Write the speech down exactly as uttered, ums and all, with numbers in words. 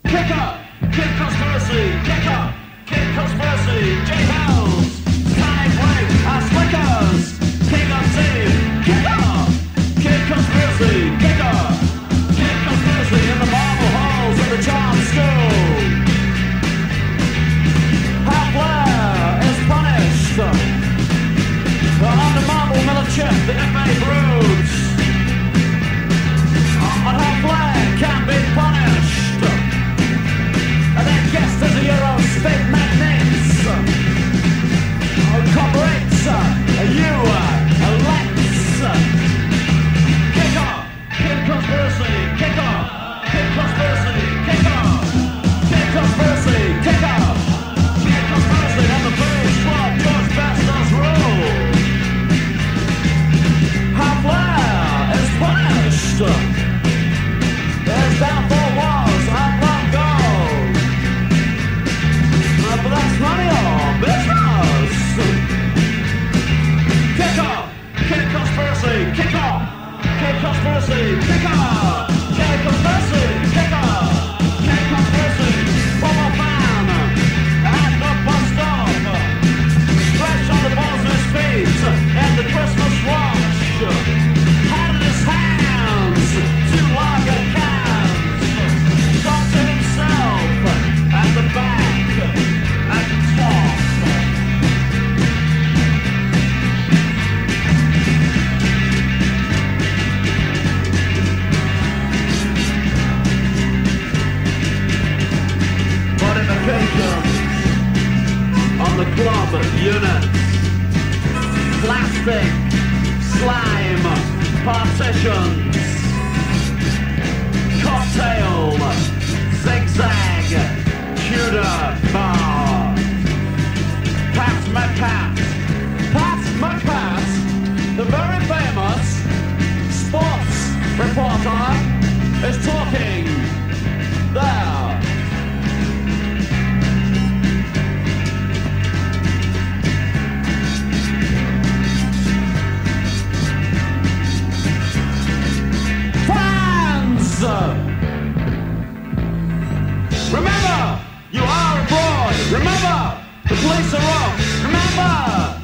Kick up, Kid Conspiracy, kick up, Kid Conspiracy, J-House, Sonic Wing, and Slickers, King of Team, kick up, Kid Conspiracy, kick up, Kid Conspiracy in the marble halls of the charm school. How Blair is punished on the marble mill of chip, the F A broods. On how Blair can be punished. And then guest as a Euro state magnates. Corporates, you elects. Kick off, Kid Conspiracy, kick off, Kid Conspiracy, kick off, Kid Conspiracy, kick off, Kid Conspiracy on the Blues Club, George Best's rule. How Blair is punished. There's downfall walls and long gold. Uh, but that's none of your business. Kick off, Kid Conspiracy, kick off, Kid Conspiracy, kick off, Kid Conspiracy, kick off, Kid Conspiracy, one more man at the bus stop. Stretch on the balls of his feet and the Christmas watch. Hand in his hands, two lager cans. Talk to himself at the back, at the top. Modifications on the club unit. Plastic, slime, partitions. Cocktail, zigzag, Tudor bar. Pat McCat, Pat McCat, the very famous sports reporter, is talking there. Remember, you are abroad. Remember, the police are off. Remember.